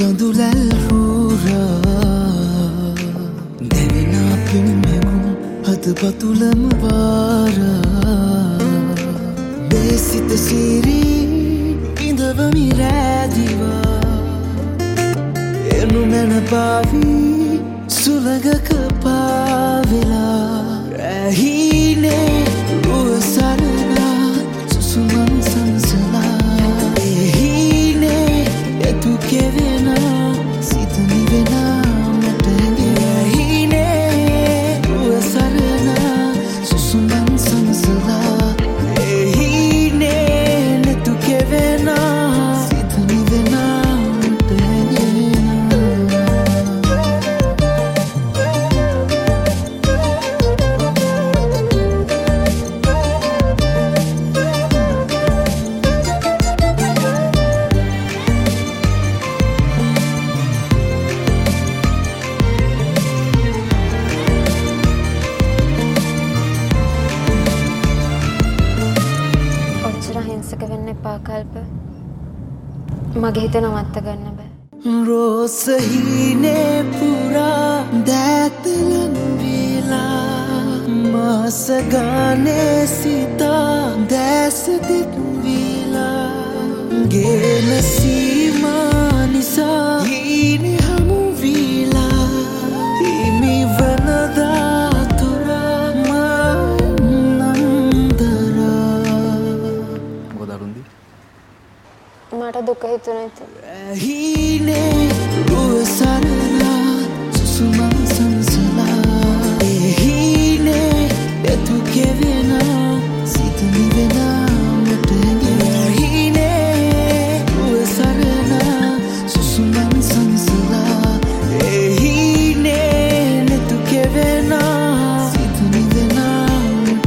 කඳුලැල් හූරා දැවෙනා පින්මෙගුම් හද පතුලම වාරා දේසිත සීරී ඉඳවමි රෑදිවා එනු මැන පාවී සුළඟක පාවෙලා රැහීනේ රුව සරනා සුසුමන් සංසලා එහීනේ එතු කෙවෙනා සිත නිවෙනා මට රැහීනේ රුව සරනා සුසුමන් සංසලා එහීනේ එතු කෙවෙනා සිත නිවෙනා මට කල්ප මගේ හිත නවත්ත ගන්න බෑ රෝසහීනේ පුරා දැතලන් වීලා මාසගානේ සිතා දැසදිත් වීලා ගේන සීමා නිසා හීනේ හමු වීලා හිමි වනදා තුරා මට දුක හිතුණා ඉතින් ඇහීනේ රුව සරලා සුසුමන් සංසලා එහීනේ එතු කෙවෙනා සිත නිවෙනා මට ඇහීනේ රුව සරලා සුසුමන් සංසලා එහීනේ එතු කෙවෙනා සිත නිවෙනා මට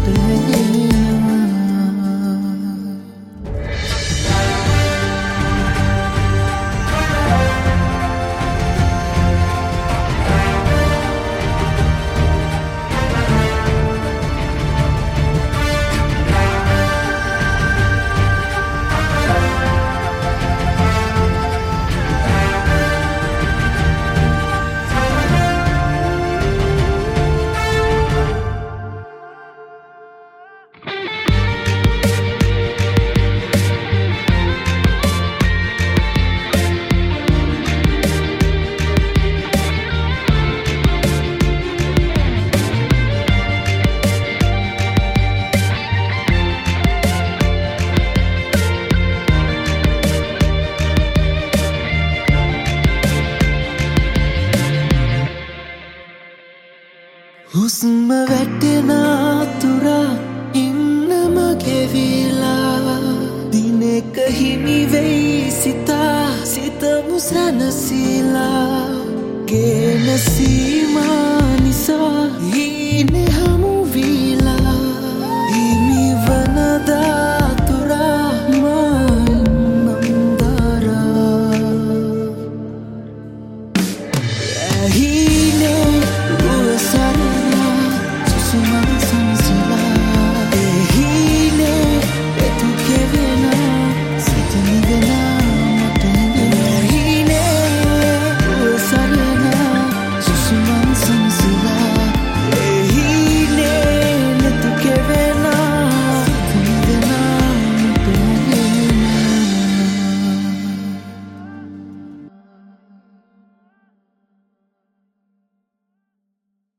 හුස්ම වැටෙන තුරා ඉන්න මගේ වීලා දිනක හිමි වෙයි සිතා සිත මුසනසීලා ගේන සීමා නිසා හීනේ හමු වීලා හිමි වනදා තුරා මන්දරා